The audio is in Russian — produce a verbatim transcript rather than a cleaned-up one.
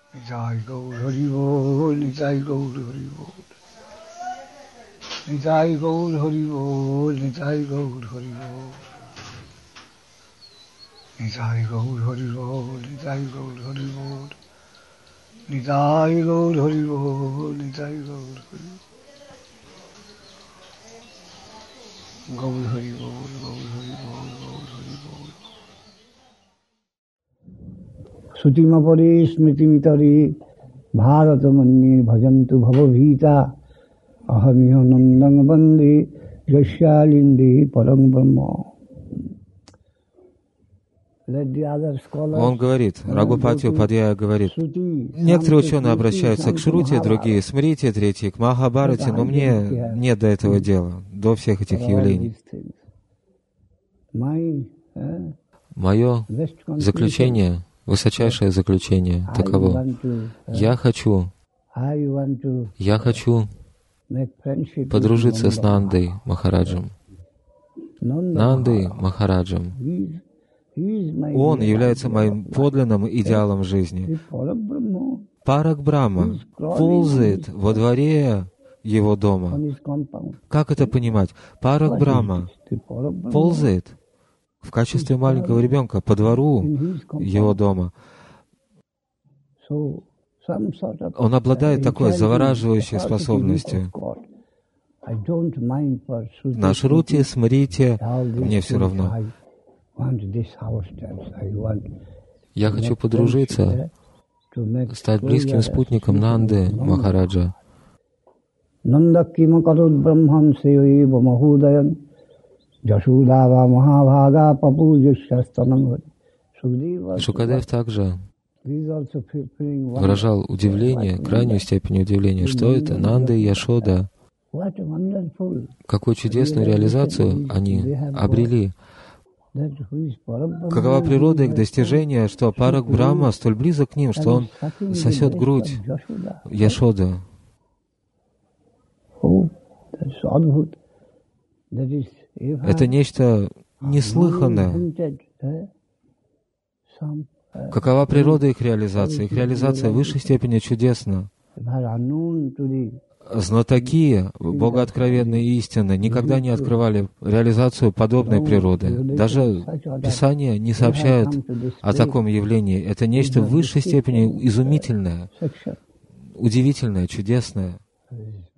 Nitai Gaur Hari Bol, Nitai Gaur Hari Bol. Nitai Gaur Hari Bol, Nitai Gaur Hari Bol. Nitai Gaur Hari Bol, Nitai Gaur Hari Bol. Nitai Gaur Hari Bol, Nitai Gaur Hari Bol. Gaur Hari Bol, Gaur Hari Bol, Gaur Hari Bol. Sutimapari smritimitari bharatamanye bhajantu bhavavita ahamiha nandang bandi jashyalindi parang brahma. Он говорит, Рагупати Упадьяя говорит, некоторые ученые обращаются к Шрути, другие Смрити, третьи к Махабхарате, но мне нет до этого дела, до всех этих явлений. Мое заключение, высочайшее заключение таково. Я хочу, я хочу подружиться с Нандой Махараджем. Нандой Махараджем. Он является моим подлинным идеалом жизни. Парак Брахма ползает во дворе его дома. Как это понимать? Парак Брахма ползает в качестве маленького ребенка по двору его дома. Он обладает такой завораживающей способностью. На Шрути, Смрите, мне все равно. Я хочу подружиться, стать близким спутником Нанды Махараджа. Шукадев также выражал удивление, крайнюю степень удивления, что это Нанда и Яшода. Какую чудесную реализацию они обрели. Какова природа их достижения, что Парак Брахма столь близок к ним, что он сосет грудь Яшоды. Это нечто неслыханное. Какова природа их реализации? Их реализация в высшей степени чудесна. Знатоки богооткровенной истины никогда не открывали реализацию подобной природы. Даже Писания не сообщают о таком явлении. Это нечто в высшей степени изумительное, удивительное, чудесное.